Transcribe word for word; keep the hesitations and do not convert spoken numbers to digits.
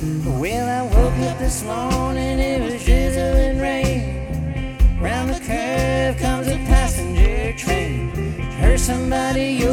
Well, I woke up this morning, it was drizzling rain. Round the curve comes a passenger train. Heard somebody